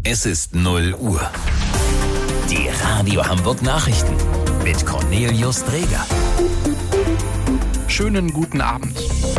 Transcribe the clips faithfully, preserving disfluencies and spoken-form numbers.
Es ist null Uhr. Die Radio Hamburg Nachrichten mit Cornelius Dreger. Schönen guten Abend.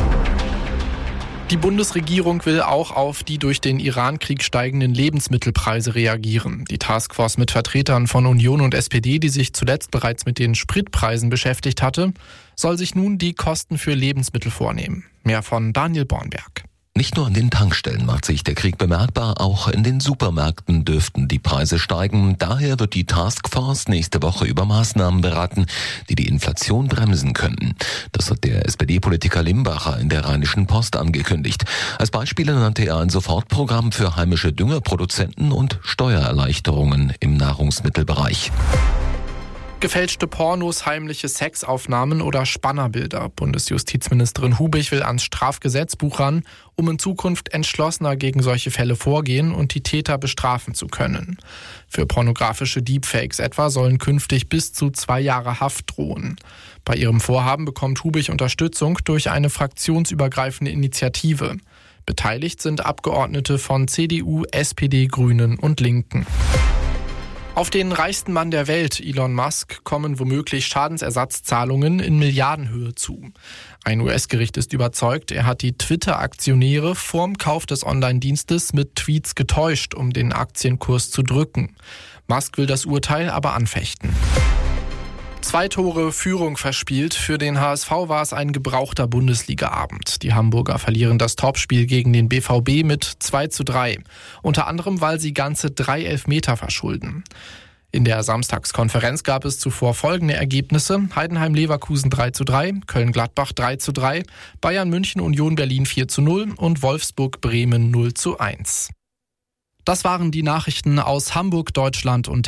Die Bundesregierung will auch auf die durch den Iran-Krieg steigenden Lebensmittelpreise reagieren. Die Taskforce mit Vertretern von Union und S P D, die sich zuletzt bereits mit den Spritpreisen beschäftigt hatte, soll sich nun die Kosten für Lebensmittel vornehmen. Mehr von Daniel Bornberg. Nicht nur an den Tankstellen macht sich der Krieg bemerkbar, auch in den Supermärkten dürften die Preise steigen. Daher wird die Taskforce nächste Woche über Maßnahmen beraten, die die Inflation bremsen könnten. Das hat der S P D-Politiker Limbacher in der Rheinischen Post angekündigt. Als Beispiele nannte er ein Sofortprogramm für heimische Düngerproduzenten und Steuererleichterungen im Nahrungsmittelbereich. Gefälschte Pornos, heimliche Sexaufnahmen oder Spannerbilder. Bundesjustizministerin Hubich will ans Strafgesetzbuch ran, um in Zukunft entschlossener gegen solche Fälle vorgehen und die Täter bestrafen zu können. Für pornografische Deepfakes etwa sollen künftig bis zu zwei Jahre Haft drohen. Bei ihrem Vorhaben bekommt Hubich Unterstützung durch eine fraktionsübergreifende Initiative. Beteiligt sind Abgeordnete von C D U, S P D, Grünen und Linken. Auf den reichsten Mann der Welt, Elon Musk, kommen womöglich Schadensersatzzahlungen in Milliardenhöhe zu. Ein U S-Gericht ist überzeugt, er hat die Twitter-Aktionäre vorm Kauf des Online-Dienstes mit Tweets getäuscht, um den Aktienkurs zu drücken. Musk will das Urteil aber anfechten. Zwei Tore Führung verspielt. Für den H S V war es ein gebrauchter Bundesliga-Abend. Die Hamburger verlieren das Topspiel gegen den B V B mit zwei zu drei. Unter anderem, weil sie ganze drei Elfmeter verschulden. In der Samstagskonferenz gab es zuvor folgende Ergebnisse: Heidenheim-Leverkusen drei zu drei, Köln-Gladbach drei zu drei, Bayern-München-Union Berlin vier zu null und Wolfsburg-Bremen null zu eins. Das waren die Nachrichten aus Hamburg, Deutschland und